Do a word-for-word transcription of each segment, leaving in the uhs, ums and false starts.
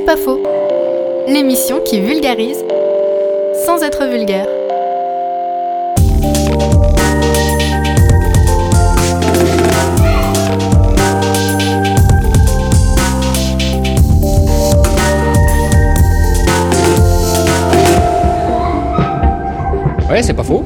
pas faux. L'émission qui vulgarise sans être vulgaire. Ouais, c'est pas faux.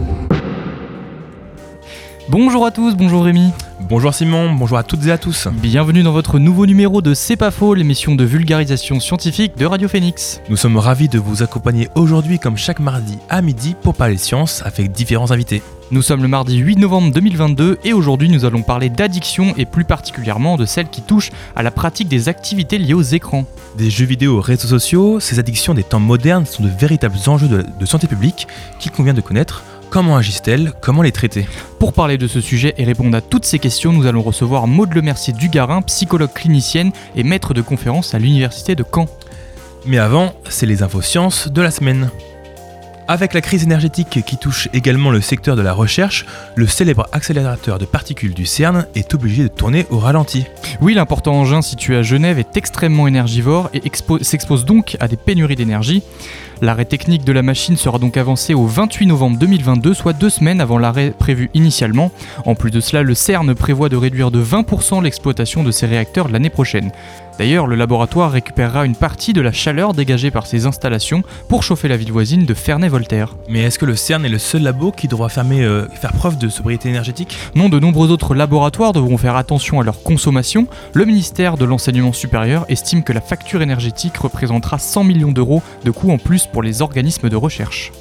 Bonjour à tous, bonjour Rémi. Bonjour Simon, bonjour à toutes et à tous. Bienvenue dans votre nouveau numéro de C'est pas faux, l'émission de vulgarisation scientifique de Radio Phoenix. Nous sommes ravis de vous accompagner aujourd'hui comme chaque mardi à midi pour parler science avec différents invités. Nous sommes le mardi huit novembre deux mille vingt-deux et aujourd'hui nous allons parler d'addiction et plus particulièrement de celles qui touchent à la pratique des activités liées aux écrans. Des jeux vidéo aux réseaux sociaux, ces addictions des temps modernes sont de véritables enjeux de, de santé publique qu'il convient de connaître. Comment agissent-elles ? Comment les traiter ? Pour parler de ce sujet et répondre à toutes ces questions, nous allons recevoir Maude Lemercier-Dugarin, psychologue clinicienne et maître de conférences à l'université de Caen. Mais avant, c'est les infos sciences de la semaine. Avec la crise énergétique qui touche également le secteur de la recherche, le célèbre accélérateur de particules du CERN est obligé de tourner au ralenti. Oui, l'important engin situé à Genève est extrêmement énergivore et expo- s'expose donc à des pénuries d'énergie. L'arrêt technique de la machine sera donc avancé au vingt-huit novembre deux mille vingt-deux, soit deux semaines avant l'arrêt prévu initialement. En plus de cela, le CERN prévoit de réduire de vingt pour cent l'exploitation de ses réacteurs l'année prochaine. D'ailleurs, le laboratoire récupérera une partie de la chaleur dégagée par ces installations pour chauffer la ville voisine de Ferney-Voltaire. Mais est-ce que le CERN est le seul labo qui devra fermer, euh, faire preuve de sobriété énergétique ? Non, de nombreux autres laboratoires devront faire attention à leur consommation. Le ministère de l'Enseignement supérieur estime que la facture énergétique représentera cent millions d'euros de coûts en plus pour les organismes de recherche.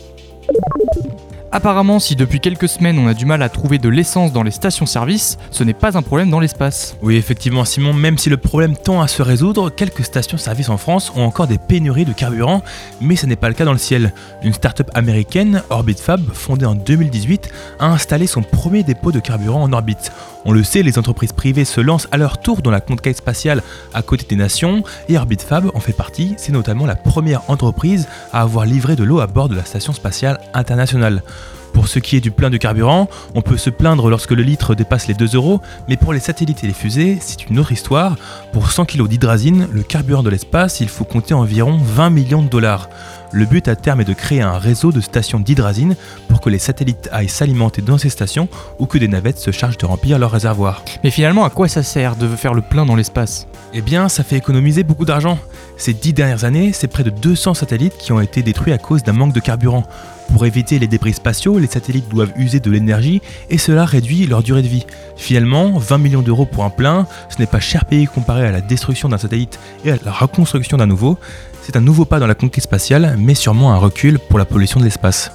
Apparemment, si depuis quelques semaines on a du mal à trouver de l'essence dans les stations-service, ce n'est pas un problème dans l'espace. Oui, effectivement Simon, même si le problème tend à se résoudre, quelques stations-service en France ont encore des pénuries de carburant, mais ce n'est pas le cas dans le ciel. Une start-up américaine, OrbitFab, fondée en deux mille dix-huit, a installé son premier dépôt de carburant en orbite. On le sait, les entreprises privées se lancent à leur tour dans la conquête spatiale à côté des nations, et OrbitFab en fait partie. C'est notamment la première entreprise à avoir livré de l'eau à bord de la station spatiale internationale. Pour ce qui est du plein de carburant, on peut se plaindre lorsque le litre dépasse les deux euros, mais pour les satellites et les fusées, c'est une autre histoire. Pour cent kilos d'hydrazine, le carburant de l'espace, il faut compter environ vingt millions de dollars. Le but à terme est de créer un réseau de stations d'hydrazine pour que les satellites aillent s'alimenter dans ces stations ou que des navettes se chargent de remplir leurs réservoirs. Mais finalement, à quoi ça sert de faire le plein dans l'espace ? Eh bien, ça fait économiser beaucoup d'argent. Ces dix dernières années, c'est près de deux cents satellites qui ont été détruits à cause d'un manque de carburant. Pour éviter les débris spatiaux, les satellites doivent user de l'énergie et cela réduit leur durée de vie. Finalement, vingt millions d'euros pour un plein, ce n'est pas cher payé comparé à la destruction d'un satellite et à la reconstruction d'un nouveau. C'est un nouveau pas dans la conquête spatiale, mais sûrement un recul pour la pollution de l'espace.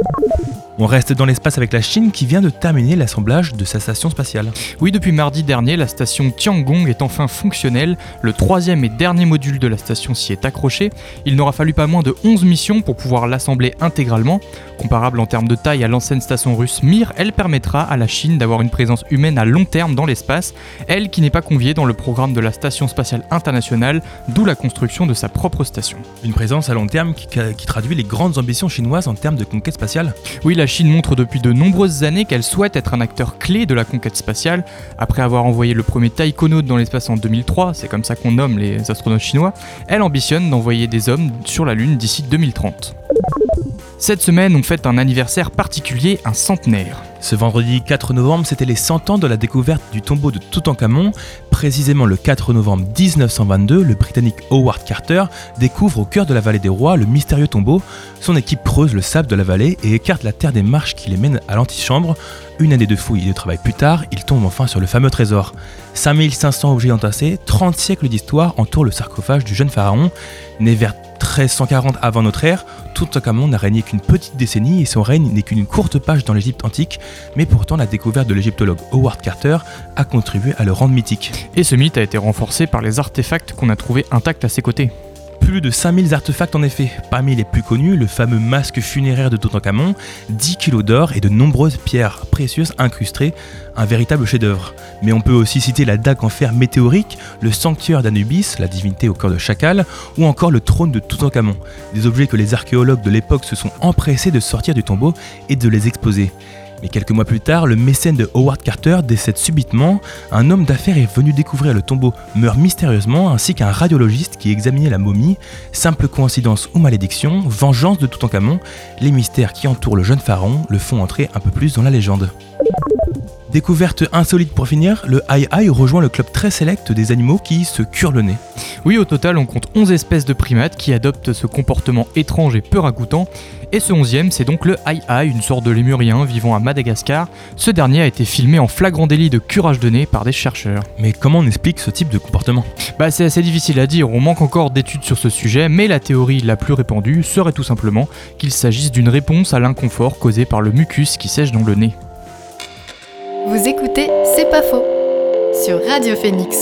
On reste dans l'espace avec la Chine qui vient de terminer l'assemblage de sa station spatiale. Oui, depuis mardi dernier, la station Tiangong est enfin fonctionnelle. Le troisième et dernier module de la station s'y est accroché. Il n'aura fallu pas moins de onze missions pour pouvoir l'assembler intégralement. Comparable en termes de taille à l'ancienne station russe Mir, elle permettra à la Chine d'avoir une présence humaine à long terme dans l'espace, elle qui n'est pas conviée dans le programme de la Station spatiale internationale, d'où la construction de sa propre station. Une présence à long terme qui, qui traduit les grandes ambitions chinoises en termes de conquête spatiale. Oui, la Chine montre depuis de nombreuses années qu'elle souhaite être un acteur clé de la conquête spatiale. Après avoir envoyé le premier taïkonaute dans l'espace en deux mille trois, c'est comme ça qu'on nomme les astronautes chinois, elle ambitionne d'envoyer des hommes sur la Lune d'ici deux mille trente. Cette semaine, on fête un anniversaire particulier, un centenaire. Ce vendredi quatre novembre, c'était les cent ans de la découverte du tombeau de Toutankhamon. Précisément le quatre novembre dix-neuf cent vingt-deux, le Britannique Howard Carter découvre au cœur de la vallée des rois le mystérieux tombeau. Son équipe creuse le sable de la vallée et écarte la terre des marches qui les mènent à l'antichambre. Une année de fouilles et de travail plus tard, il tombe enfin sur le fameux trésor. cinq mille cinq cents objets entassés, trente siècles d'histoire entourent le sarcophage du jeune pharaon. Né vers treize cent quarante avant notre ère, Toutankhamon n'a régné qu'une petite décennie et son règne n'est qu'une courte page dans l'Égypte antique, mais pourtant la découverte de l'égyptologue Howard Carter a contribué à le rendre mythique. Et ce mythe a été renforcé par les artefacts qu'on a trouvés intacts à ses côtés. Plus de cinq mille artefacts en effet. Parmi les plus connus, le fameux masque funéraire de Toutankhamon, dix kilos d'or et de nombreuses pierres précieuses incrustées, un véritable chef-d'œuvre. Mais on peut aussi citer la dague en fer météorique, le sanctuaire d'Anubis, la divinité au corps de chacal, ou encore le trône de Toutankhamon, des objets que les archéologues de l'époque se sont empressés de sortir du tombeau et de les exposer. Mais quelques mois plus tard, le mécène de Howard Carter décède subitement. Un homme d'affaires est venu découvrir le tombeau meurt mystérieusement, ainsi qu'un radiologiste qui examinait la momie. Simple coïncidence ou malédiction, vengeance de Toutankhamon, les mystères qui entourent le jeune pharaon le font entrer un peu plus dans la légende. Découverte insolite pour finir, le aïe-aïe rejoint le club très sélect des animaux qui se curent le nez. Oui, au total, on compte onze espèces de primates qui adoptent ce comportement étrange et peu ragoûtant. Et ce onzième, c'est donc le aïe-aïe, une sorte de lémurien vivant à Madagascar. Ce dernier a été filmé en flagrant délit de curage de nez par des chercheurs. Mais comment on explique ce type de comportement ? Bah, c'est assez difficile à dire, on manque encore d'études sur ce sujet, mais la théorie la plus répandue serait tout simplement qu'il s'agisse d'une réponse à l'inconfort causé par le mucus qui sèche dans le nez. Vous écoutez C'est pas faux sur Radio Phoenix.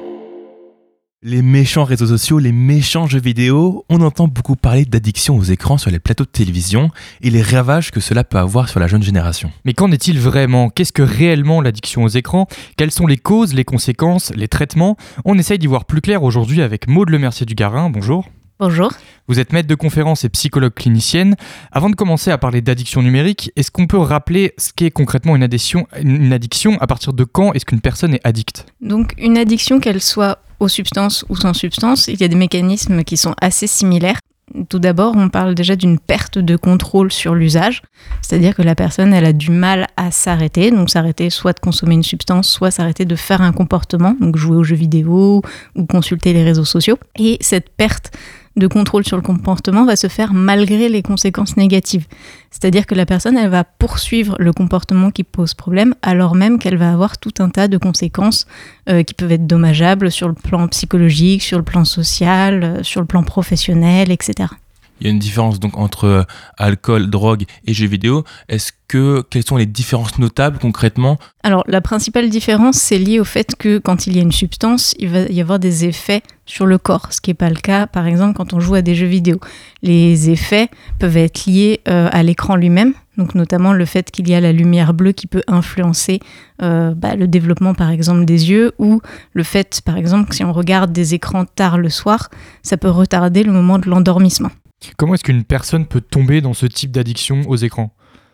Les méchants réseaux sociaux, les méchants jeux vidéo, on entend beaucoup parler d'addiction aux écrans sur les plateaux de télévision et les ravages que cela peut avoir sur la jeune génération. Mais qu'en est-il vraiment ? Qu'est-ce que réellement l'addiction aux écrans ? Quelles sont les causes, les conséquences, les traitements ? On essaye d'y voir plus clair aujourd'hui avec Maude Lemercier-Dugarin, bonjour. Bonjour. Vous êtes maître de conférences et psychologue clinicienne. Avant de commencer à parler d'addiction numérique, est-ce qu'on peut rappeler ce qu'est concrètement une addiction, une addiction ? À partir de quand est-ce qu'une personne est addicte ? Donc une addiction, qu'elle soit aux substances ou sans substances, il y a des mécanismes qui sont assez similaires. Tout d'abord, on parle déjà d'une perte de contrôle sur l'usage, c'est-à-dire que la personne elle a du mal à s'arrêter, donc s'arrêter soit de consommer une substance, soit s'arrêter de faire un comportement, donc jouer aux jeux vidéo ou consulter les réseaux sociaux. Et cette perte de contrôle sur le comportement va se faire malgré les conséquences négatives. C'est-à-dire que la personne, elle va poursuivre le comportement qui pose problème, alors même qu'elle va avoir tout un tas de conséquences euh, qui peuvent être dommageables sur le plan psychologique, sur le plan social, euh, sur le plan professionnel, et cetera. Il y a une différence donc entre euh, alcool, drogue et jeux vidéo. Est-ce que, quelles sont les différences notables concrètement ? Alors, la principale différence, c'est lié au fait que quand il y a une substance, il va y avoir des effets sur le corps, ce qui n'est pas le cas, par exemple, quand on joue à des jeux vidéo. Les effets peuvent être liés euh, à l'écran lui-même, donc notamment le fait qu'il y a la lumière bleue qui peut influencer euh, bah, le développement, par exemple, des yeux, ou le fait, par exemple, que si on regarde des écrans tard le soir, ça peut retarder le moment de l'endormissement. Comment est-ce qu'une personne peut tomber dans ce type d'addiction aux écrans ?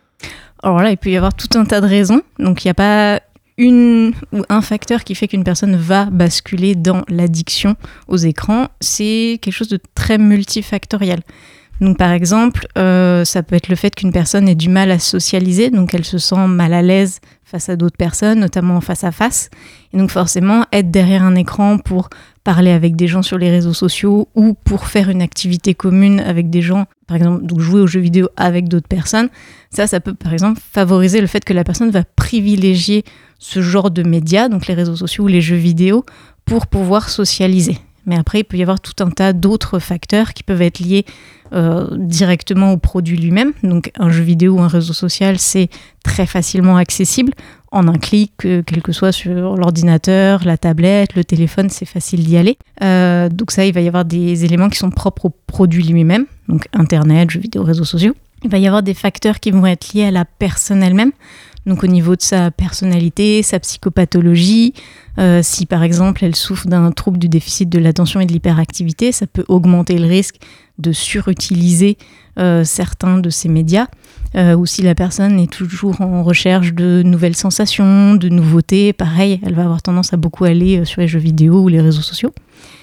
Alors là, il peut y avoir tout un tas de raisons. Donc il n'y a pas une ou un facteur qui fait qu'une personne va basculer dans l'addiction aux écrans. C'est quelque chose de très multifactoriel. Donc par exemple, euh, ça peut être le fait qu'une personne ait du mal à socialiser, donc elle se sent mal à l'aise face à d'autres personnes, notamment face à face. Et donc forcément, être derrière un écran pour parler avec des gens sur les réseaux sociaux ou pour faire une activité commune avec des gens, par exemple, donc jouer aux jeux vidéo avec d'autres personnes, ça, ça peut par exemple favoriser le fait que la personne va privilégier ce genre de médias, donc les réseaux sociaux ou les jeux vidéo, pour pouvoir socialiser. Mais après, il peut y avoir tout un tas d'autres facteurs qui peuvent être liés euh, directement au produit lui-même. Donc un jeu vidéo ou un réseau social, c'est très facilement accessible. En un clic, euh, quel que soit sur l'ordinateur, la tablette, le téléphone, c'est facile d'y aller. Euh, donc ça, il va y avoir des éléments qui sont propres au produit lui-même, donc Internet, jeux vidéo, réseaux sociaux. Il va y avoir des facteurs qui vont être liés à la personne elle-même. Donc au niveau de sa personnalité, sa psychopathologie, euh, si par exemple elle souffre d'un trouble du déficit de l'attention et de l'hyperactivité, ça peut augmenter le risque de surutiliser euh, certains de ces médias, euh, ou si la personne est toujours en recherche de nouvelles sensations, de nouveautés, pareil, elle va avoir tendance à beaucoup aller sur les jeux vidéo ou les réseaux sociaux.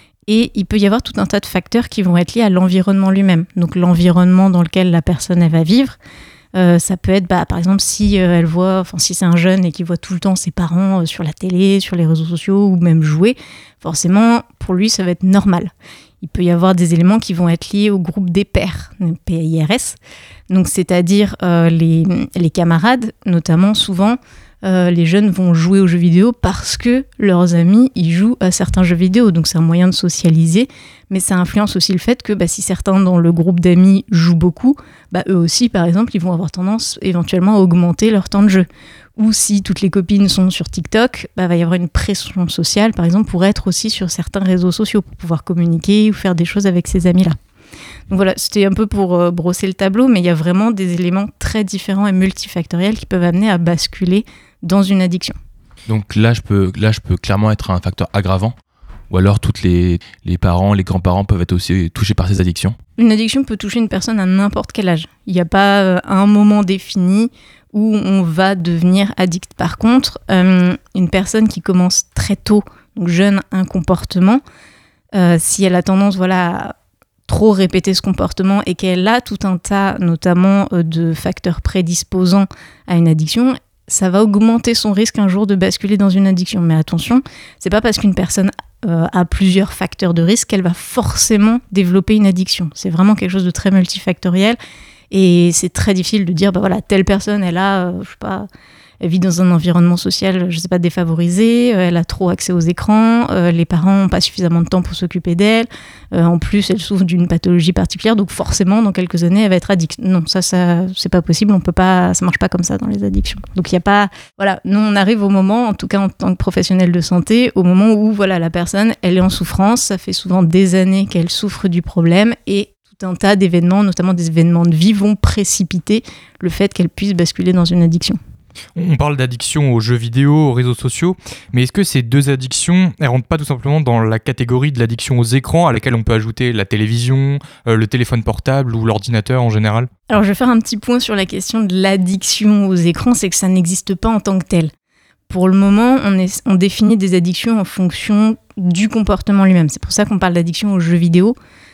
Et il peut y avoir tout un tas de facteurs qui vont être liés à l'environnement lui-même, donc l'environnement dans lequel la personne elle va vivre. Euh, ça peut être, bah, par exemple, si euh, elle voit, enfin si c'est un jeune et qu'il voit tout le temps ses parents euh, sur la télé, sur les réseaux sociaux ou même jouer, forcément, pour lui, ça va être normal. Il peut y avoir des éléments qui vont être liés au groupe des pairs, P I R S, donc c'est-à-dire euh, les, les camarades, notamment souvent, euh, les jeunes vont jouer aux jeux vidéo parce que leurs amis ils jouent à certains jeux vidéo, donc c'est un moyen de socialiser, mais ça influence aussi le fait que bah, si certains dans le groupe d'amis jouent beaucoup, bah, eux aussi par exemple ils vont avoir tendance éventuellement à augmenter leur temps de jeu. Ou si toutes les copines sont sur TikTok, bah, va y avoir une pression sociale par exemple pour être aussi sur certains réseaux sociaux, pour pouvoir communiquer ou faire des choses avec ces amis-là. Donc voilà, c'était un peu pour euh, brosser le tableau, mais il y a vraiment des éléments très différents et multifactoriels qui peuvent amener à basculer dans une addiction. Donc là, je peux, là, je peux clairement être un facteur aggravant. Ou alors toutes les, les parents, les grands-parents peuvent être aussi touchés par ces addictions? Une addiction peut toucher une personne à n'importe quel âge. Il n'y a pas euh, un moment défini où on va devenir addict. Par contre, euh, une personne qui commence très tôt, donc jeune, un comportement, euh, si elle a tendance voilà, à trop répéter ce comportement et qu'elle a tout un tas, notamment euh, de facteurs prédisposants à une addiction, ça va augmenter son risque un jour de basculer dans une addiction. Mais attention, c'est pas parce qu'une personne euh, a plusieurs facteurs de risque qu'elle va forcément développer une addiction. C'est vraiment quelque chose de très multifactoriel. Et c'est très difficile de dire, bah voilà, telle personne, elle a, euh, je sais pas, elle vit dans un environnement social, je sais pas, défavorisé, euh, elle a trop accès aux écrans, euh, les parents n'ont pas suffisamment de temps pour s'occuper d'elle, euh, en plus elle souffre d'une pathologie particulière, donc forcément dans quelques années elle va être addict. Non, ça, ça c'est pas possible, on peut pas, ça marche pas comme ça dans les addictions. Donc il y a pas, voilà, nous on arrive au moment, en tout cas en tant que professionnel de santé, au moment où voilà la personne, elle est en souffrance, ça fait souvent des années qu'elle souffre du problème et tout un tas d'événements, notamment des événements de vie, vont précipiter le fait qu'elle puisse basculer dans une addiction. On parle d'addiction aux jeux vidéo, aux réseaux sociaux, mais est-ce que ces deux addictions, elles rentrent pas tout simplement dans la catégorie de l'addiction aux écrans, à laquelle on peut ajouter la télévision, euh, le téléphone portable ou l'ordinateur en général? Alors je vais faire un petit point sur la question de l'addiction aux écrans, c'est que ça n'existe pas en tant que tel. Pour le moment, on, est, on définit des addictions en fonction du comportement lui-même. C'est pour ça qu'on parle d'addiction aux jeux vidéo.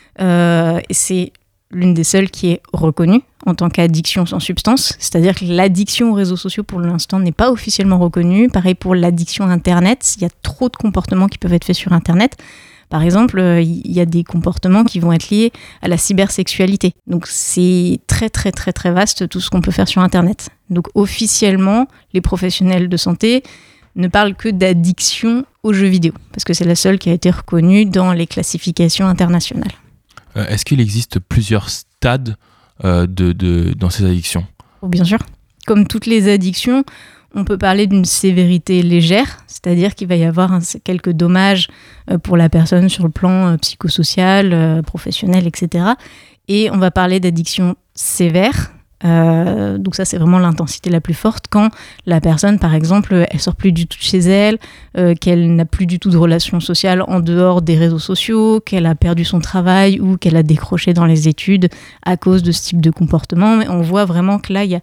Euh, c'est l'une des seules qui est reconnue en tant qu'addiction sans substance, c'est-à-dire que l'addiction aux réseaux sociaux pour l'instant n'est pas officiellement reconnue. Pareil pour l'addiction à Internet, il y a trop de comportements qui peuvent être faits sur Internet. Par exemple, euh, il y a des comportements qui vont être liés à la cybersexualité. Donc c'est très très très très vaste tout ce qu'on peut faire sur Internet. Donc officiellement, les professionnels de santé ne parlent que d'addiction aux jeux vidéo, parce que c'est la seule qui a été reconnue dans les classifications internationales. Euh, est-ce qu'il existe plusieurs stades euh, de, de, dans ces addictions? Oh, bien sûr. Comme toutes les addictions, on peut parler d'une sévérité légère, c'est-à-dire qu'il va y avoir un, quelques dommages euh, pour la personne sur le plan euh, psychosocial, euh, professionnel, et cetera. Et on va parler d'addiction sévère. Euh, donc ça, c'est vraiment l'intensité la plus forte quand la personne, par exemple, elle sort plus du tout de chez elle, euh, qu'elle n'a plus du tout de relations sociales en dehors des réseaux sociaux, qu'elle a perdu son travail ou qu'elle a décroché dans les études à cause de ce type de comportement. Mais on voit vraiment que là, il y a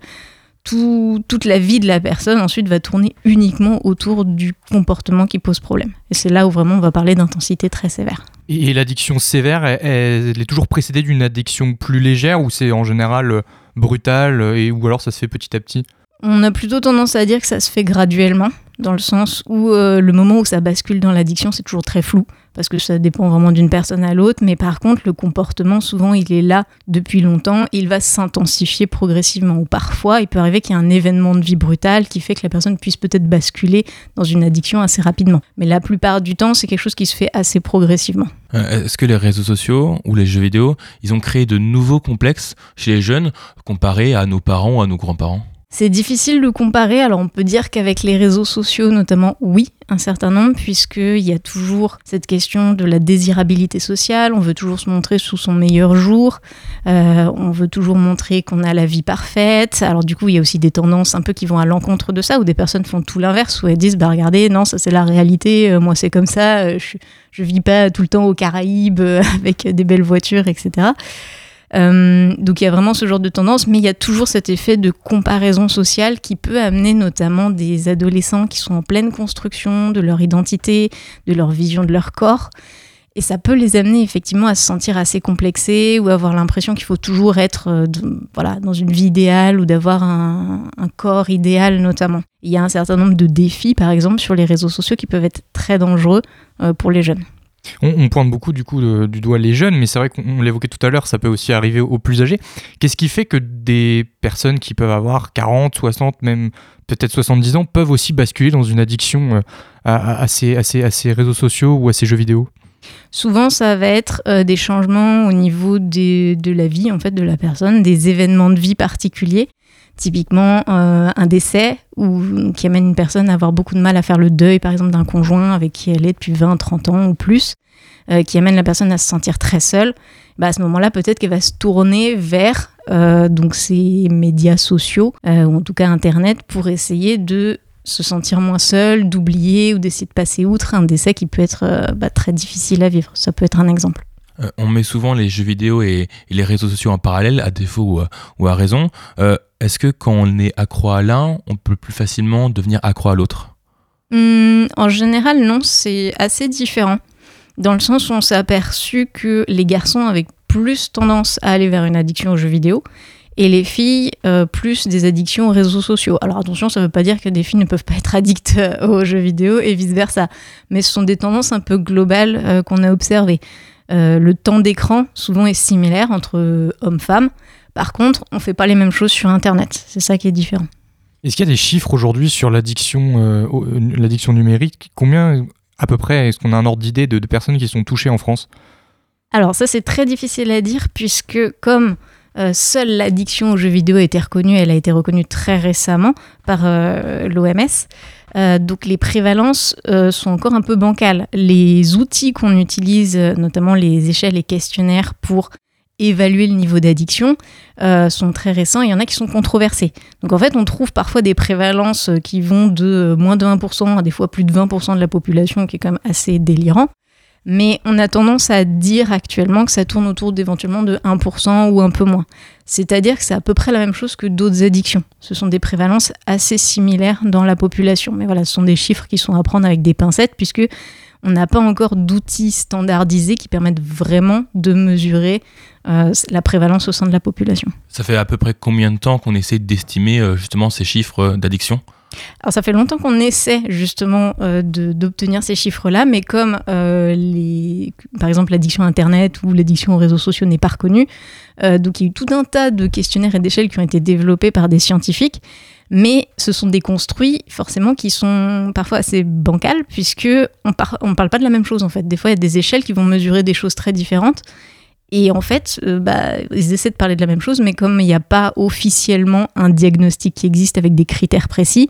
tout, toute la vie de la personne ensuite va tourner uniquement autour du comportement qui pose problème. Et c'est là où vraiment on va parler d'intensité très sévère. Et, et l'addiction sévère, elle, elle est toujours précédée d'une addiction plus légère ou c'est en général brutal et, ou alors ça se fait petit à petit? On a plutôt tendance à dire que ça se fait graduellement, dans le sens où euh, le moment où ça bascule dans l'addiction, c'est toujours très flou, parce que ça dépend vraiment d'une personne à l'autre, mais par contre, le comportement, souvent, il est là depuis longtemps, il va s'intensifier progressivement, ou parfois, il peut arriver qu'il y ait un événement de vie brutal qui fait que la personne puisse peut-être basculer dans une addiction assez rapidement. Mais la plupart du temps, c'est quelque chose qui se fait assez progressivement. Euh, est-ce que les réseaux sociaux ou les jeux vidéo, ils ont créé de nouveaux complexes chez les jeunes comparés à nos parents ou à nos grands-parents? C'est difficile de comparer, alors on peut dire qu'avec les réseaux sociaux notamment, oui, un certain nombre, puisqu'il y a toujours cette question de la désirabilité sociale, on veut toujours se montrer sous son meilleur jour, euh, on veut toujours montrer qu'on a la vie parfaite, alors du coup il y a aussi des tendances un peu qui vont à l'encontre de ça, où des personnes font tout l'inverse, où elles disent, bah regardez, non ça c'est la réalité, euh, moi c'est comme ça, euh, je, je vis pas tout le temps aux Caraïbes euh, avec des belles voitures, et cetera. Euh, donc il y a vraiment ce genre de tendance, mais il y a toujours cet effet de comparaison sociale qui peut amener notamment des adolescents qui sont en pleine construction de leur identité, de leur vision de leur corps, et ça peut les amener effectivement à se sentir assez complexés ou avoir l'impression qu'il faut toujours être euh, de, voilà, dans une vie idéale ou d'avoir un, un corps idéal notamment. Il y a un certain nombre de défis par exemple sur les réseaux sociaux qui peuvent être très dangereux euh, pour les jeunes. On, on pointe beaucoup du coup de, du doigt les jeunes, mais c'est vrai qu'on l'évoquait tout à l'heure, ça peut aussi arriver aux, aux plus âgés. Qu'est-ce qui fait que des personnes qui peuvent avoir quarante, soixante, même peut-être soixante-dix ans peuvent aussi basculer dans une addiction à, à, à, ces, à, ces, à ces réseaux sociaux ou à ces jeux vidéo? Souvent, ça va être euh, des changements au niveau des, de la vie en fait, de la personne, des événements de vie particuliers. Typiquement, euh, un décès ou, qui amène une personne à avoir beaucoup de mal à faire le deuil, par exemple, d'un conjoint avec qui elle est depuis vingt, trente ans ou plus, euh, qui amène la personne à se sentir très seule. Bah, à ce moment-là, peut-être qu'elle va se tourner vers euh, donc ces médias sociaux, euh, ou en tout cas Internet, pour essayer de se sentir moins seul, d'oublier ou d'essayer de passer outre un décès qui peut être euh, bah, très difficile à vivre. Ça peut être un exemple. Euh, on met souvent les jeux vidéo et, et les réseaux sociaux en parallèle, à défaut ou à, ou à raison. Euh, est-ce que quand on est accro à l'un, on peut plus facilement devenir accro à l'autre ? Hum, En général, non, c'est assez différent. Dans le sens où on s'est aperçu que les garçons avaient plus tendance à aller vers une addiction aux jeux vidéo, et les filles, euh, plus des addictions aux réseaux sociaux. Alors attention, ça ne veut pas dire que des filles ne peuvent pas être addictes euh, aux jeux vidéo et vice-versa. Mais ce sont des tendances un peu globales euh, qu'on a observées. Euh, le temps d'écran, souvent, est similaire entre euh, hommes-femmes. Par contre, on ne fait pas les mêmes choses sur Internet. C'est ça qui est différent. Est-ce qu'il y a des chiffres aujourd'hui sur l'addiction, euh, l'addiction numérique ? Combien, à peu près, est-ce qu'on a un ordre d'idée de, de personnes qui sont touchées en France ? Alors ça, c'est très difficile à dire puisque comme... Euh, seule l'addiction aux jeux vidéo a été reconnue, elle a été reconnue très récemment par euh, l'O M S. Euh, donc les prévalences euh, sont encore un peu bancales. Les outils qu'on utilise, notamment les échelles et questionnaires pour évaluer le niveau d'addiction, euh, sont très récents. Il y en a qui sont controversés. Donc en fait, on trouve parfois des prévalences qui vont de moins de un pour cent à des fois plus de vingt pour cent de la population, qui est quand même assez délirant. Mais on a tendance à dire actuellement que ça tourne autour d'éventuellement de un pour cent ou un peu moins. C'est-à-dire que c'est à peu près la même chose que d'autres addictions. Ce sont des prévalences assez similaires dans la population. Mais voilà, ce sont des chiffres qui sont à prendre avec des pincettes puisque on n'a pas encore d'outils standardisés qui permettent vraiment de mesurer euh, la prévalence au sein de la population. Ça fait à peu près combien de temps qu'on essaie d'estimer euh, justement ces chiffres d'addiction ? Alors ça fait longtemps qu'on essaie justement euh, de, d'obtenir ces chiffres-là, mais comme euh, les, par exemple l'addiction à Internet ou l'addiction aux réseaux sociaux n'est pas reconnue, euh, donc il y a eu tout un tas de questionnaires et d'échelles qui ont été développés par des scientifiques, mais ce sont des construits forcément qui sont parfois assez bancals, puisque on par, on parle pas de la même chose en fait. Des fois il y a des échelles qui vont mesurer des choses très différentes. Et en fait, euh, bah, ils essaient de parler de la même chose, mais comme il n'y a pas officiellement un diagnostic qui existe avec des critères précis,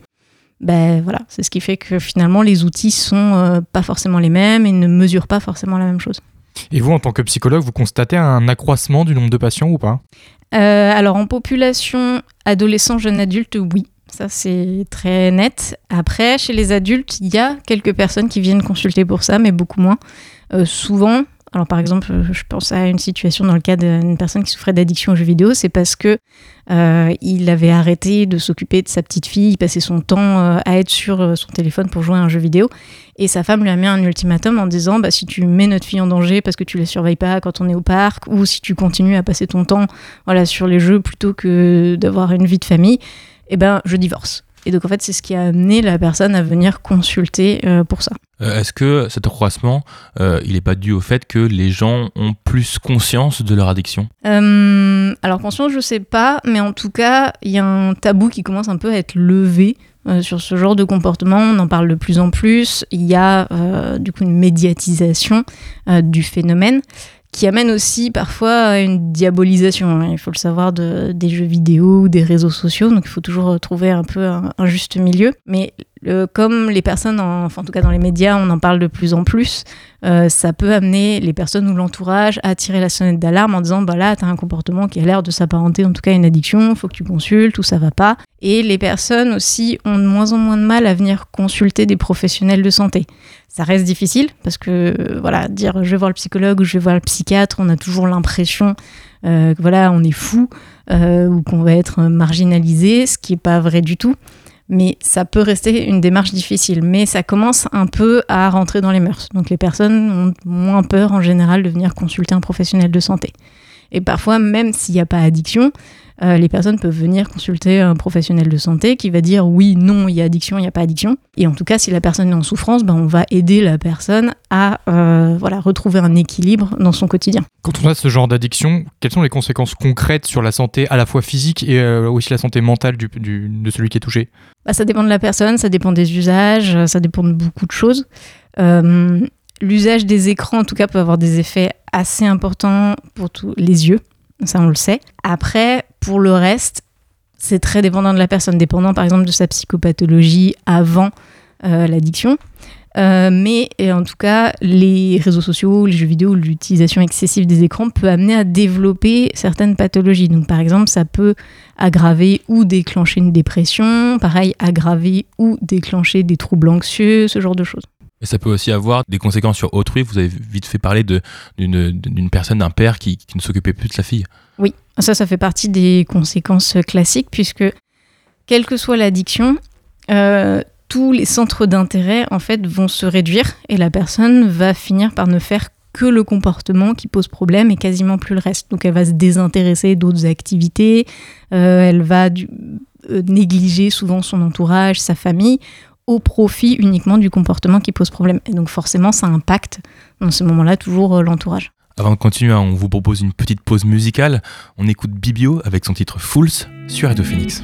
ben voilà, c'est ce qui fait que finalement les outils sont euh, pas forcément les mêmes et ne mesurent pas forcément la même chose. Et vous, en tant que psychologue, vous constatez un accroissement du nombre de patients ou pas ? euh, Alors en population adolescent, jeune adulte, oui. Ça, c'est très net. Après, chez les adultes, il y a quelques personnes qui viennent consulter pour ça, mais beaucoup moins. Euh, souvent, alors par exemple, je pense à une situation dans le cas d'une personne qui souffrait d'addiction aux jeux vidéo, c'est parce que euh, il avait arrêté de s'occuper de sa petite fille, il passait son temps euh, à être sur son téléphone pour jouer à un jeu vidéo, et sa femme lui a mis un ultimatum en disant bah, si tu mets notre fille en danger parce que tu la surveilles pas quand on est au parc, ou si tu continues à passer ton temps voilà, sur les jeux plutôt que d'avoir une vie de famille, eh ben je divorce. Et donc en fait, c'est ce qui a amené la personne à venir consulter euh, pour ça. Euh, est-ce que cet accroissement, euh, il n'est pas dû au fait que les gens ont plus conscience de leur addiction ? euh, Alors conscience, je sais pas, mais en tout cas, il y a un tabou qui commence un peu à être levé euh, sur ce genre de comportement. On en parle de plus en plus. Il y a euh, du coup une médiatisation euh, du phénomène, qui amène aussi parfois à une diabolisation, il faut le savoir, de, des jeux vidéo ou des réseaux sociaux, donc il faut toujours trouver un peu un, un juste milieu. Mais euh, comme les personnes, en, enfin en tout cas dans les médias, on en parle de plus en plus, euh, ça peut amener les personnes ou l'entourage à tirer la sonnette d'alarme en disant bah là, t'as un comportement qui a l'air de s'apparenter en tout cas à une addiction, faut que tu consultes ou ça va pas. Et les personnes aussi ont de moins en moins de mal à venir consulter des professionnels de santé. Ça reste difficile parce que euh, voilà, dire je vais voir le psychologue ou je vais voir le psychiatre, on a toujours l'impression euh, que voilà, on est fou euh, ou qu'on va être marginalisé, ce qui n'est pas vrai du tout. Mais ça peut rester une démarche difficile. Mais ça commence un peu à rentrer dans les mœurs. Donc les personnes ont moins peur en général de venir consulter un professionnel de santé. Et parfois, même s'il n'y a pas addiction, euh, les personnes peuvent venir consulter un professionnel de santé qui va dire oui, non, il y a addiction, il n'y a pas addiction. Et en tout cas, si la personne est en souffrance, ben, on va aider la personne à euh, voilà, retrouver un équilibre dans son quotidien. Quand on a ce genre d'addiction, quelles sont les conséquences concrètes sur la santé à la fois physique et euh, aussi la santé mentale du, du, de celui qui est touché ? Bah, ça dépend de la personne, ça dépend des usages, ça dépend de beaucoup de choses. Euh, l'usage des écrans, en tout cas, peut avoir des effets assez importants pour tous les yeux. Ça, on le sait. Après, pour le reste, c'est très dépendant de la personne, dépendant par exemple de sa psychopathologie avant euh, l'addiction. Euh, mais et en tout cas, les réseaux sociaux, les jeux vidéo, l'utilisation excessive des écrans peut amener à développer certaines pathologies. Donc, par exemple, ça peut aggraver ou déclencher une dépression, pareil, aggraver ou déclencher des troubles anxieux, ce genre de choses. Et ça peut aussi avoir des conséquences sur autrui. Vous avez vite fait parler de, d'une, d'une personne, d'un père qui, qui ne s'occupait plus de sa fille. Oui, ça, ça fait partie des conséquences classiques, puisque quelle que soit l'addiction, euh, tous les centres d'intérêt en fait vont se réduire et la personne va finir par ne faire que le comportement qui pose problème et quasiment plus le reste. Donc elle va se désintéresser d'autres activités, euh, elle va du, euh, négliger souvent son entourage, sa famille, au profit uniquement du comportement qui pose problème. Et donc forcément ça impacte dans ce moment-là toujours euh, l'entourage. Avant de continuer, on vous propose une petite pause musicale. On écoute Bibio avec son titre Fools sur Radio Phoenix.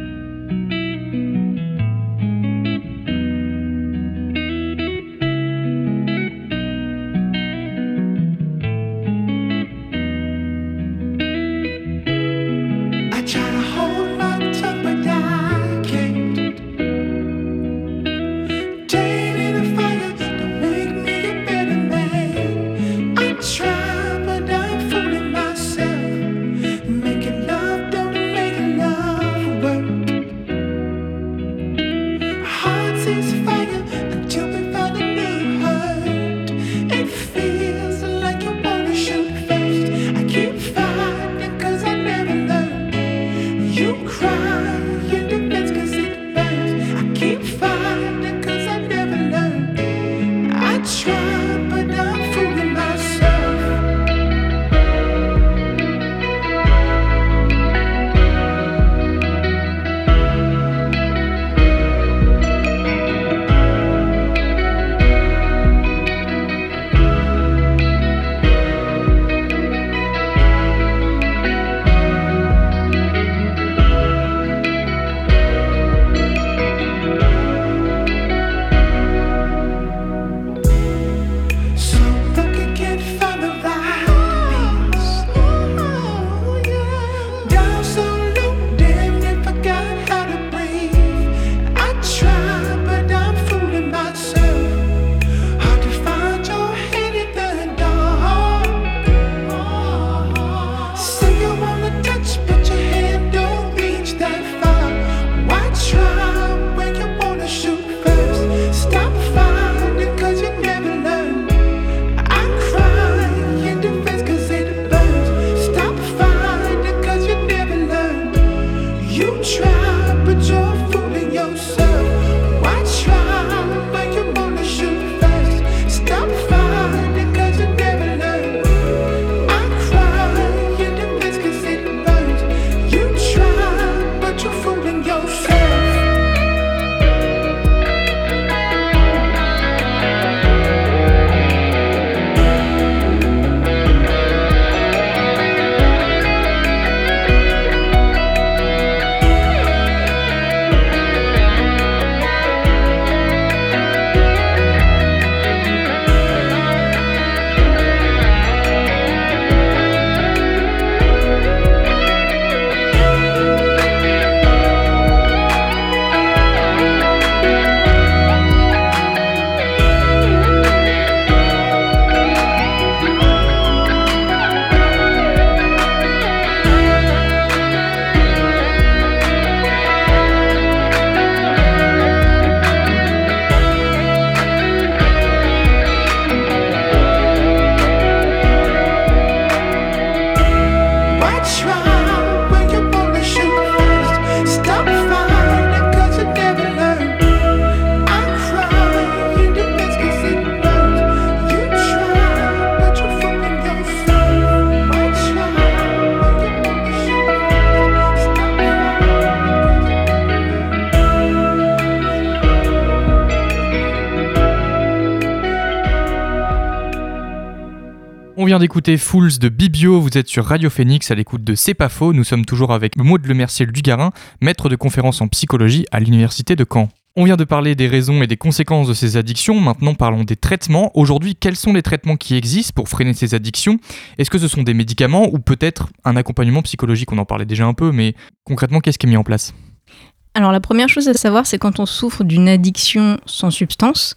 On vient d'écouter Fools de Bibio, vous êtes sur Radio Phoenix à l'écoute de C'est pas faux. Nous sommes toujours avec Maud Lemercier-Dugarin, maître de conférence en psychologie à l'université de Caen. On vient de parler des raisons et des conséquences de ces addictions, maintenant parlons des traitements. Aujourd'hui, quels sont les traitements qui existent pour freiner ces addictions ? Est-ce que ce sont des médicaments ou peut-être un accompagnement psychologique ? On en parlait déjà un peu, mais concrètement, qu'est-ce qui est mis en place ? Alors la première chose à savoir, c'est quand on souffre d'une addiction sans substance,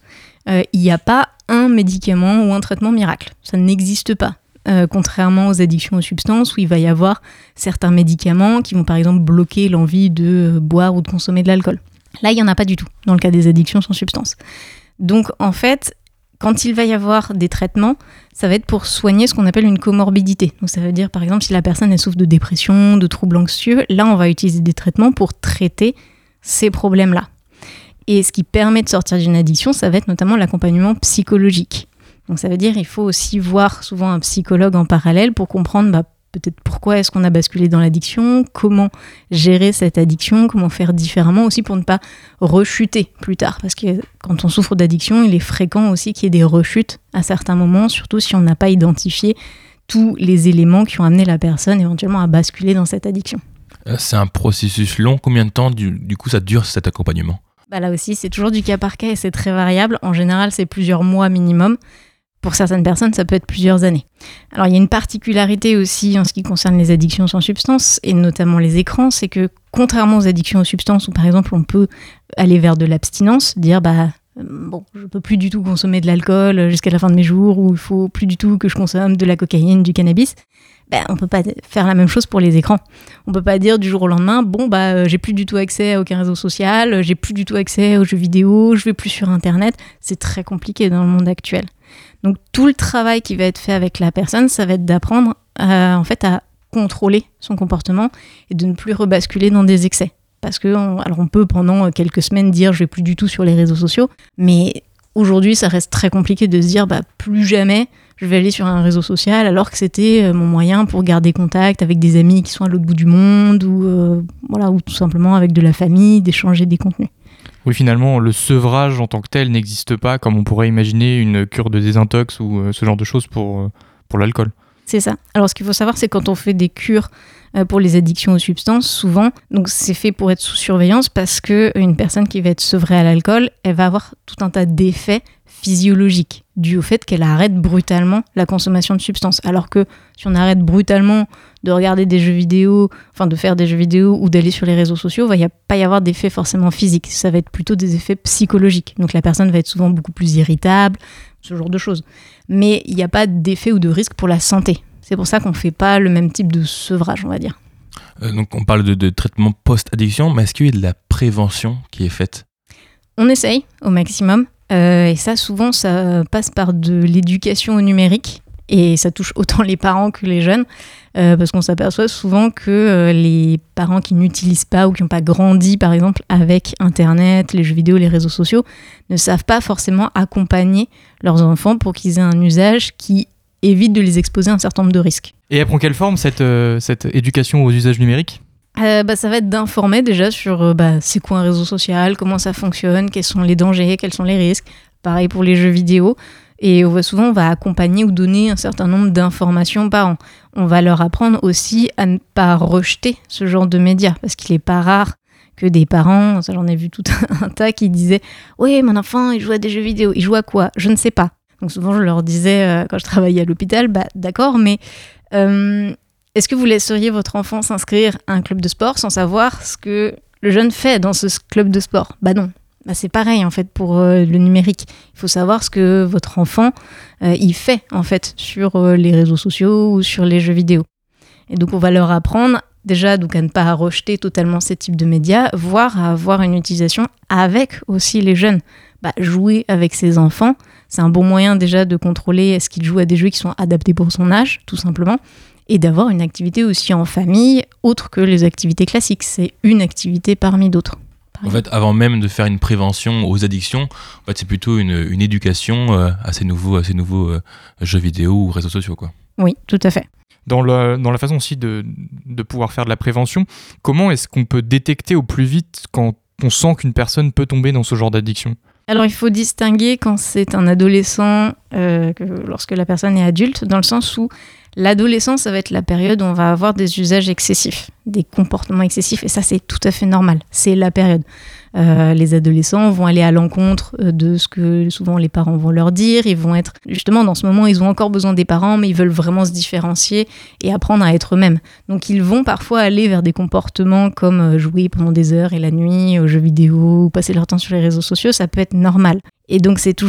il n'y a pas un médicament ou un traitement miracle. Ça n'existe pas. Euh, contrairement aux addictions aux substances où il va y avoir certains médicaments qui vont par exemple bloquer l'envie de boire ou de consommer de l'alcool. Là, il n'y en a pas du tout dans le cas des addictions sans substances. Donc en fait, quand il va y avoir des traitements, ça va être pour soigner ce qu'on appelle une comorbidité. Donc ça veut dire par exemple si la personne elle souffre de dépression, de troubles anxieux, là on va utiliser des traitements pour traiter ces problèmes-là. Et ce qui permet de sortir d'une addiction, ça va être notamment l'accompagnement psychologique. Donc ça veut dire qu'il faut aussi voir souvent un psychologue en parallèle pour comprendre bah, peut-être pourquoi est-ce qu'on a basculé dans l'addiction, comment gérer cette addiction, comment faire différemment aussi pour ne pas rechuter plus tard. Parce que quand on souffre d'addiction, il est fréquent aussi qu'il y ait des rechutes à certains moments, surtout si on n'a pas identifié tous les éléments qui ont amené la personne éventuellement à basculer dans cette addiction. C'est un processus long. Combien de temps du, du coup ça dure cet accompagnement ? Bah là aussi, c'est toujours du cas par cas et c'est très variable. En général, c'est plusieurs mois minimum. Pour certaines personnes, ça peut être plusieurs années. Alors, il y a une particularité aussi en ce qui concerne les addictions sans substance, et notamment les écrans, c'est que contrairement aux addictions aux substances, où par exemple on peut aller vers de l'abstinence, dire bah bon, je peux plus du tout consommer de l'alcool jusqu'à la fin de mes jours, ou il faut plus du tout que je consomme de la cocaïne, du cannabis, ben, on peut pas faire la même chose pour les écrans. On peut pas dire du jour au lendemain, bon bah euh, j'ai plus du tout accès à aucun réseau social, j'ai plus du tout accès aux jeux vidéo, je vais plus sur Internet. C'est très compliqué dans le monde actuel. Donc tout le travail qui va être fait avec la personne, ça va être d'apprendre euh, en fait à contrôler son comportement et de ne plus rebasculer dans des excès. Parce que on, alors on peut pendant quelques semaines dire je vais plus du tout sur les réseaux sociaux, mais aujourd'hui ça reste très compliqué de se dire bah plus jamais je vais aller sur un réseau social alors que c'était mon moyen pour garder contact avec des amis qui sont à l'autre bout du monde ou euh, voilà ou tout simplement avec de la famille, d'échanger des contenus. Oui, finalement, le sevrage en tant que tel n'existe pas comme on pourrait imaginer une cure de désintox ou euh, ce genre de choses pour, euh, pour l'alcool. C'est ça. Alors, ce qu'il faut savoir, c'est quand on fait des cures euh, pour les addictions aux substances, souvent, donc c'est fait pour être sous surveillance parce qu'une personne qui va être sevrée à l'alcool, elle va avoir tout un tas d'effets physiologiques dus au fait qu'elle arrête brutalement la consommation de substances. Alors que si on arrête brutalement de regarder des jeux vidéo, enfin de faire des jeux vidéo ou d'aller sur les réseaux sociaux, il va pas y avoir d'effets forcément physiques. Ça va être plutôt des effets psychologiques. Donc la personne va être souvent beaucoup plus irritable, ce genre de choses. Mais il n'y a pas d'effet ou de risque pour la santé. C'est pour ça qu'on ne fait pas le même type de sevrage, on va dire. Euh, donc on parle de, de traitement post-addiction, mais est-ce qu'il y a de la prévention qui est faite ? On essaye au maximum. Euh, et ça, souvent, ça passe par de l'éducation au numérique. Et ça touche autant les parents que les jeunes. Euh, parce qu'on s'aperçoit souvent que euh, les parents qui n'utilisent pas ou qui n'ont pas grandi, par exemple, avec Internet, les jeux vidéo, les réseaux sociaux, ne savent pas forcément accompagner leurs enfants pour qu'ils aient un usage qui évite de les exposer à un certain nombre de risques. Et elle prend quelle forme, cette, euh, cette éducation aux usages numériques ? Euh, bah, ça va être d'informer déjà sur euh, bah, c'est quoi un réseau social, comment ça fonctionne, quels sont les dangers, quels sont les risques. Pareil pour les jeux vidéo. Et on va souvent, on va accompagner ou donner un certain nombre d'informations par an. On va leur apprendre aussi à ne pas rejeter ce genre de médias, parce qu'il n'est pas rare que des parents, ça j'en ai vu tout un tas, qui disaient « Oui, mon enfant, il joue à des jeux vidéo. Il joue à quoi ? Je ne sais pas. » Donc souvent, je leur disais, euh, quand je travaillais à l'hôpital, bah, d'accord, mais... Euh, est-ce que vous laisseriez votre enfant s'inscrire à un club de sport sans savoir ce que le jeune fait dans ce club de sport ? Bah non. Bah c'est pareil en fait pour euh, le numérique. Il faut savoir ce que votre enfant euh, il fait en fait sur euh, les réseaux sociaux ou sur les jeux vidéo. Et donc on va leur apprendre déjà donc à ne pas rejeter totalement ces types de médias, voire à avoir une utilisation avec aussi les jeunes. Bah, jouer avec ses enfants, c'est un bon moyen déjà de contrôler est-ce qu'il joue à des jeux qui sont adaptés pour son âge, tout simplement. Et d'avoir une activité aussi en famille, autre que les activités classiques. C'est une activité parmi d'autres. En fait, avant même de faire une prévention aux addictions, en fait, c'est plutôt une, une éducation euh, à ces nouveaux, à ces nouveaux euh, jeux vidéo ou réseaux sociaux, quoi. Oui, tout à fait. Dans, le, dans la façon aussi de, de pouvoir faire de la prévention, comment est-ce qu'on peut détecter au plus vite quand on sent qu'une personne peut tomber dans ce genre d'addiction ? Alors, il faut distinguer quand c'est un adolescent, euh, que lorsque la personne est adulte, dans le sens où l'adolescence, ça va être la période où on va avoir des usages excessifs, des comportements excessifs, et ça, c'est tout à fait normal. C'est la période. Euh, les adolescents vont aller à l'encontre de ce que souvent les parents vont leur dire. Ils vont être, justement, dans ce moment, ils ont encore besoin des parents, mais ils veulent vraiment se différencier et apprendre à être eux-mêmes. Donc, ils vont parfois aller vers des comportements comme jouer pendant des heures et la nuit aux jeux vidéo ou passer leur temps sur les réseaux sociaux. Ça peut être normal. Et donc, c'est toujours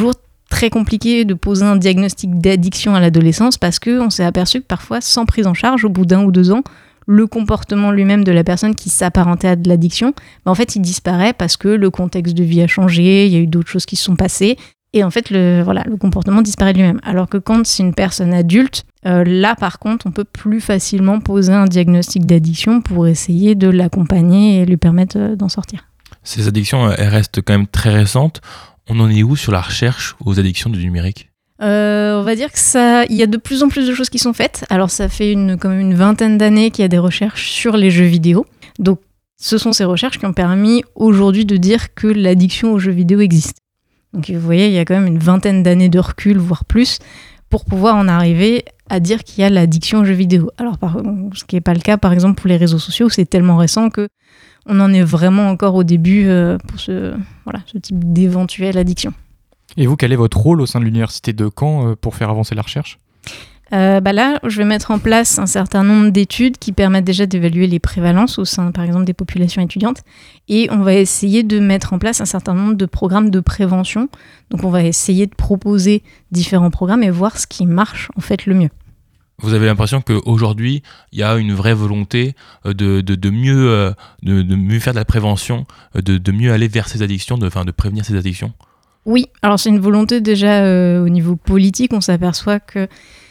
très compliqué de poser un diagnostic d'addiction à l'adolescence parce qu'on s'est aperçu que parfois, sans prise en charge, au bout d'un ou deux ans, le comportement lui-même de la personne qui s'apparentait à de l'addiction, bah en fait, il disparaît parce que le contexte de vie a changé, il y a eu d'autres choses qui se sont passées, et en fait, le, voilà, le comportement disparaît de lui-même. Alors que quand c'est une personne adulte, euh, là, par contre, on peut plus facilement poser un diagnostic d'addiction pour essayer de l'accompagner et lui permettre euh, d'en sortir. Ces addictions, elles restent quand même très récentes. On en est où sur la recherche aux addictions du numérique ? Euh, on va dire que ça, il y a de plus en plus de choses qui sont faites. Alors ça fait une, quand même une vingtaine d'années qu'il y a des recherches sur les jeux vidéo. Donc ce sont ces recherches qui ont permis aujourd'hui de dire que l'addiction aux jeux vidéo existe. Donc vous voyez, il y a quand même une vingtaine d'années de recul, voire plus, pour pouvoir en arriver à dire qu'il y a l'addiction aux jeux vidéo. Alors par, ce qui n'est pas le cas par exemple pour les réseaux sociaux, c'est tellement récent que on en est vraiment encore au début euh, pour ce, voilà, ce type d'éventuelle addiction. Et vous, quel est votre rôle au sein de l'université de Caen euh, pour faire avancer la recherche ? euh, bah Là, je vais mettre en place un certain nombre d'études qui permettent déjà d'évaluer les prévalences au sein, par exemple, des populations étudiantes. Et on va essayer de mettre en place un certain nombre de programmes de prévention. Donc, on va essayer de proposer différents programmes et voir ce qui marche, en fait, le mieux. Vous avez l'impression qu'aujourd'hui, il y a une vraie volonté de, de, de, mieux, de, de mieux faire de la prévention, de, de mieux aller vers ces addictions, de, enfin, de prévenir ces addictions ? Oui, alors c'est une volonté déjà euh, au niveau politique. On s'aperçoit que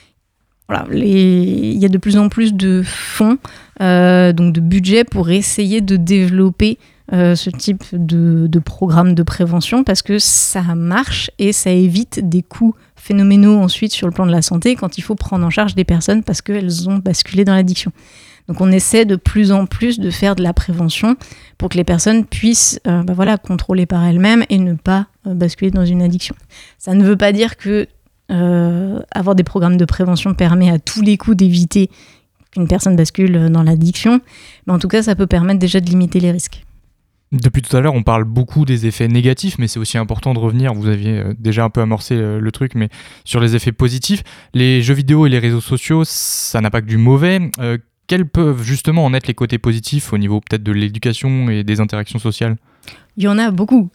voilà, les... il y a de plus en plus de fonds, euh, donc de budget pour essayer de développer euh, ce type de, de programme de prévention parce que ça marche et ça évite des coûts phénoménaux ensuite sur le plan de la santé quand il faut prendre en charge des personnes parce qu'elles ont basculé dans l'addiction. Donc on essaie de plus en plus de faire de la prévention pour que les personnes puissent euh, bah voilà, contrôler par elles-mêmes et ne pas euh, basculer dans une addiction. Ça ne veut pas dire que euh, avoir des programmes de prévention permet à tous les coups d'éviter qu'une personne bascule dans l'addiction, mais en tout cas ça peut permettre déjà de limiter les risques. Depuis tout à l'heure, on parle beaucoup des effets négatifs, mais c'est aussi important de revenir, vous aviez déjà un peu amorcé le truc, mais sur les effets positifs. Les jeux vidéo et les réseaux sociaux, ça n'a pas que du mauvais. Euh, quels peuvent justement en être les côtés positifs au niveau peut-être de l'éducation et des interactions sociales ? Il y en a beaucoup.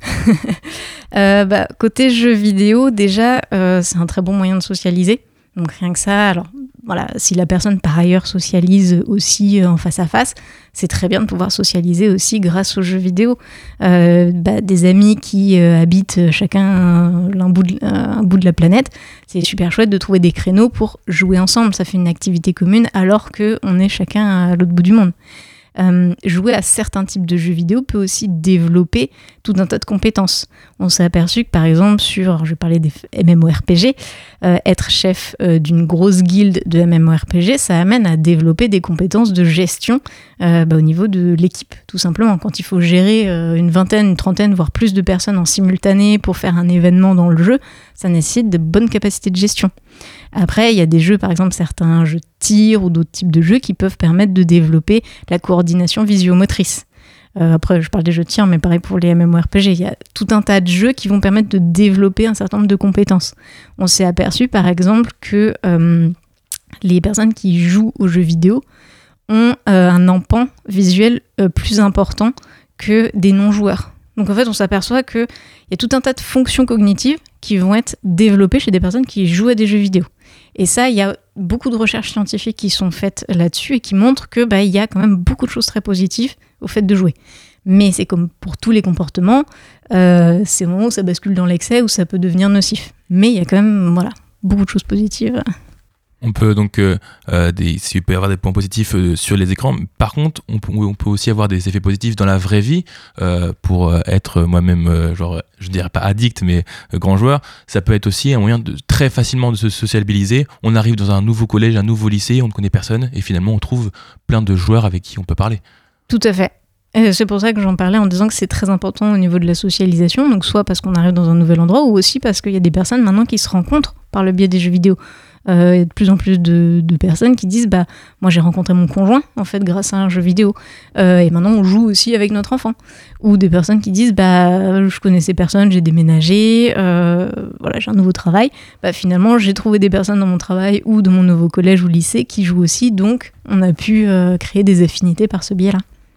euh, bah, côté jeux vidéo, déjà, euh, c'est un très bon moyen de socialiser. Donc rien que ça, alors voilà, si la personne par ailleurs socialise aussi en face à face, c'est très bien de pouvoir socialiser aussi grâce aux jeux vidéo. Euh, bah, des amis qui euh, habitent chacun un, un, bout de, un bout de la planète, c'est super chouette de trouver des créneaux pour jouer ensemble. Ça fait une activité commune alors qu'on est chacun à l'autre bout du monde. Euh, jouer à certains types de jeux vidéo peut aussi développer tout un tas de compétences. On s'est aperçu que par exemple sur, je vais parler des MMORPG, euh, être chef euh, d'une grosse guilde de MMORPG, ça amène à développer des compétences de gestion euh, bah, au niveau de l'équipe, tout simplement. Quand il faut gérer euh, une vingtaine, une trentaine, voire plus de personnes en simultané pour faire un événement dans le jeu, ça nécessite de bonnes capacités de gestion. Après, il y a des jeux, par exemple certains jeux de tir ou d'autres types de jeux qui peuvent permettre de développer la coordination visio-motrice. Euh, après, je parle des jeux de tir, mais pareil pour les MMORPG. Il y a tout un tas de jeux qui vont permettre de développer un certain nombre de compétences. On s'est aperçu, par exemple, que euh, les personnes qui jouent aux jeux vidéo ont euh, un empan visuel euh, plus important que des non-joueurs. Donc en fait, on s'aperçoit qu'il y a tout un tas de fonctions cognitives qui vont être développées chez des personnes qui jouent à des jeux vidéo. Et ça, il y a beaucoup de recherches scientifiques qui sont faites là-dessus et qui montrent que bah, y a quand même beaucoup de choses très positives au fait de jouer. Mais c'est comme pour tous les comportements, euh, c'est au moment où ça bascule dans l'excès où ça peut devenir nocif. Mais il y a quand même voilà, beaucoup de choses positives. On peut donc, euh, des, il peut y avoir des points positifs euh, sur les écrans. Par contre, on peut, on peut aussi avoir des effets positifs dans la vraie vie. Euh, pour être moi-même, euh, genre, je dirais pas addict, mais euh, grand joueur, ça peut être aussi un moyen de très facilement de se sociabiliser. On arrive dans un nouveau collège, un nouveau lycée, on ne connaît personne, et finalement on trouve plein de joueurs avec qui on peut parler. Tout à fait. Et c'est pour ça que j'en parlais en disant que c'est très important au niveau de la socialisation, donc soit parce qu'on arrive dans un nouvel endroit, ou aussi parce qu'il y a des personnes maintenant qui se rencontrent par le biais des jeux vidéo. Euh, il y a de plus en plus de, de personnes qui disent bah moi j'ai rencontré mon conjoint en fait grâce à un jeu vidéo euh, et maintenant on joue aussi avec notre enfant, ou des personnes qui disent bah je connaissais personne, j'ai déménagé, euh, voilà j'ai un nouveau travail, bah finalement j'ai trouvé des personnes dans mon travail ou dans mon nouveau collège ou lycée qui jouent aussi, donc on a pu euh, créer des affinités par ce biais-là.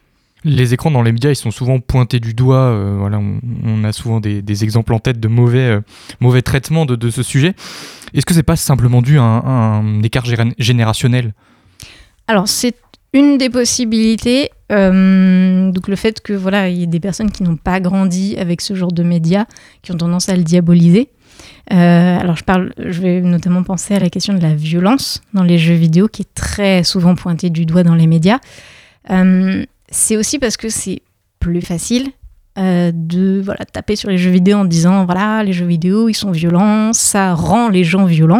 Les écrans dans les médias, ils sont souvent pointés du doigt. Euh, voilà, on, on a souvent des, des exemples en tête de mauvais, euh, mauvais traitements de, de ce sujet. Est-ce que c'est pas simplement dû à un, à un écart gé- générationnel ? Alors, c'est une des possibilités. Euh, donc, le fait que voilà, il y ait des personnes qui n'ont pas grandi avec ce genre de médias, qui ont tendance à le diaboliser. Euh, alors, je parle, je vais notamment penser à la question de la violence dans les jeux vidéo, qui est très souvent pointée du doigt dans les médias. Euh, c'est aussi parce que c'est plus facile euh, de voilà, taper sur les jeux vidéo en disant voilà, les jeux vidéo, ils sont violents, ça rend les gens violents.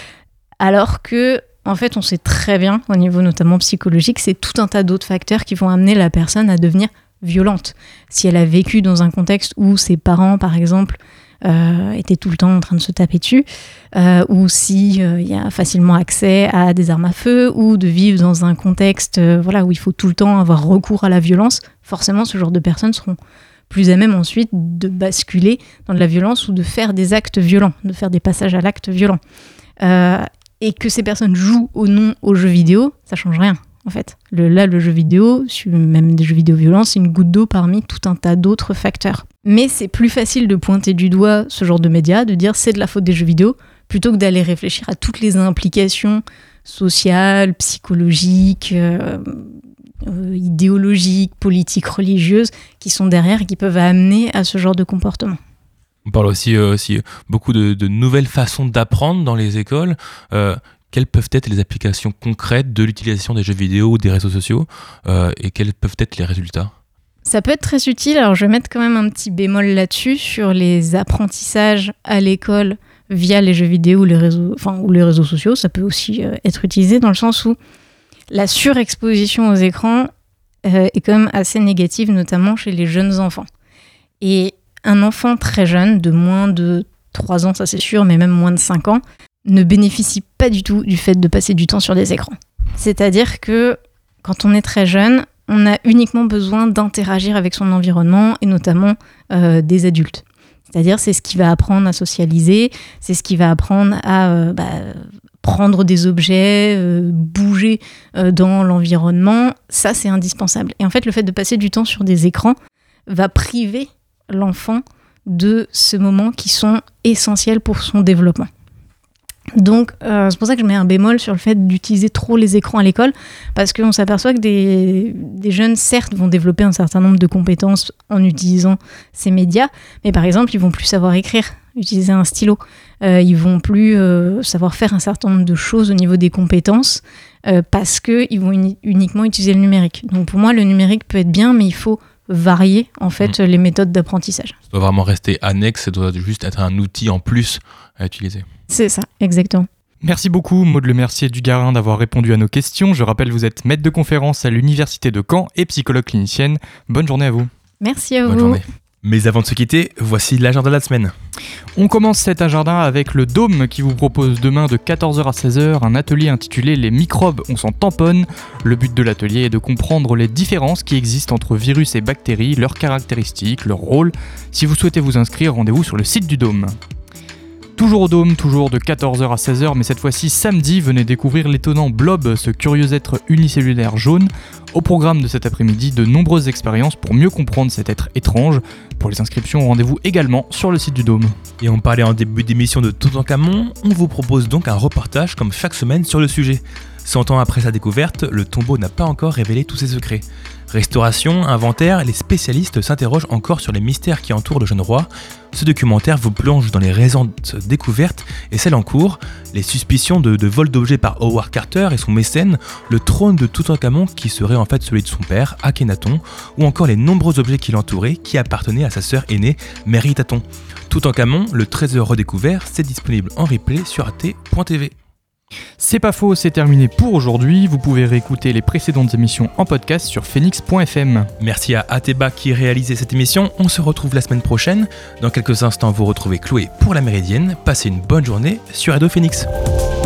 Alors que, en fait, on sait très bien, au niveau notamment psychologique, c'est tout un tas d'autres facteurs qui vont amener la personne à devenir violente. Si elle a vécu dans un contexte où ses parents, par exemple, Euh, étaient tout le temps en train de se taper dessus, euh, ou s'il euh, y a facilement accès à des armes à feu, ou de vivre dans un contexte euh, voilà, où il faut tout le temps avoir recours à la violence, forcément ce genre de personnes seront plus à même ensuite de basculer dans de la violence ou de faire des actes violents, de faire des passages à l'acte violent. Euh, et que ces personnes jouent ou non aux jeux vidéo, ça change rien. En fait, le, là, le jeu vidéo, même des jeux vidéo violents, c'est une goutte d'eau parmi tout un tas d'autres facteurs. Mais c'est plus facile de pointer du doigt ce genre de médias, de dire c'est de la faute des jeux vidéo, plutôt que d'aller réfléchir à toutes les implications sociales, psychologiques, euh, euh, idéologiques, politiques, religieuses, qui sont derrière et qui peuvent amener à ce genre de comportement. On parle aussi, euh, aussi beaucoup de, de nouvelles façons d'apprendre dans les écoles. Euh, Quelles peuvent être les applications concrètes de l'utilisation des jeux vidéo ou des réseaux sociaux euh, et quels peuvent être les résultats ? Ça peut être très utile. Alors, je vais mettre quand même un petit bémol là-dessus sur les apprentissages à l'école via les jeux vidéo ou les réseaux, enfin, ou les réseaux sociaux. Ça peut aussi euh, être utilisé dans le sens où la surexposition aux écrans euh, est quand même assez négative, notamment chez les jeunes enfants. Et un enfant très jeune, de moins de trois ans, ça c'est sûr, mais même moins de cinq ans, ne bénéficie pas du tout du fait de passer du temps sur des écrans. C'est-à-dire que quand on est très jeune, on a uniquement besoin d'interagir avec son environnement et notamment euh, des adultes. C'est-à-dire c'est ce qui va apprendre à socialiser, c'est ce qui va apprendre à euh, bah, prendre des objets, euh, bouger euh, dans l'environnement. Ça, c'est indispensable. Et en fait, le fait de passer du temps sur des écrans va priver l'enfant de ces moments qui sont essentiels pour son développement. Donc, euh, c'est pour ça que je mets un bémol sur le fait d'utiliser trop les écrans à l'école, parce qu'on s'aperçoit que des, des jeunes, certes, vont développer un certain nombre de compétences en utilisant ces médias, mais par exemple, ils vont plus savoir écrire, utiliser un stylo. Euh, ils vont plus euh, savoir faire un certain nombre de choses au niveau des compétences, euh, parce qu'ils vont uni- uniquement utiliser le numérique. Donc, pour moi, le numérique peut être bien, mais il faut varier, en fait, mmh. les méthodes d'apprentissage. Ça doit vraiment rester annexe, ça doit juste être un outil en plus à utiliser. C'est ça, exactement. Merci beaucoup Maud Lemercier du Garin d'avoir répondu à nos questions. Je rappelle, vous êtes maître de conférence à l'Université de Caen et psychologue clinicienne. Bonne journée à vous. Merci à Bonne vous. journée. Mais avant de se quitter, voici l'agenda de la semaine. On commence cet agenda avec le Dôme qui vous propose demain de quatorze heures à seize heures un atelier intitulé « Les microbes, on s'en tamponne ». Le but de l'atelier est de comprendre les différences qui existent entre virus et bactéries, leurs caractéristiques, leur rôle. Si vous souhaitez vous inscrire, rendez-vous sur le site du Dôme. Toujours au Dôme, toujours de quatorze heures à seize heures, mais cette fois-ci samedi, venez découvrir l'étonnant blob, ce curieux être unicellulaire jaune. Au programme de cet après-midi, de nombreuses expériences pour mieux comprendre cet être étrange. Pour les inscriptions, rendez-vous également sur le site du Dôme. Et on parlait en début d'émission de Toutankhamon, on vous propose donc un reportage comme chaque semaine sur le sujet. Cent ans après sa découverte, le tombeau n'a pas encore révélé tous ses secrets. Restauration, inventaire, les spécialistes s'interrogent encore sur les mystères qui entourent le jeune roi. Ce documentaire vous plonge dans les récentes découvertes et celles en cours, les suspicions de, de vol d'objets par Howard Carter et son mécène, le trône de Toutankhamon qui serait en fait celui de son père, Akhenaton, ou encore les nombreux objets qui l'entouraient qui appartenaient à sa sœur aînée, Meritaton. Toutankhamon, le trésor redécouvert, c'est disponible en replay sur a t point t v. C'est pas faux, c'est terminé pour aujourd'hui. Vous pouvez réécouter les précédentes émissions en podcast sur phoenix point f m. Merci à Ateba qui réalisait cette émission. On se retrouve la semaine prochaine. Dans quelques instants, vous retrouvez Chloé pour la Méridienne. Passez une bonne journée sur Radio Phoenix.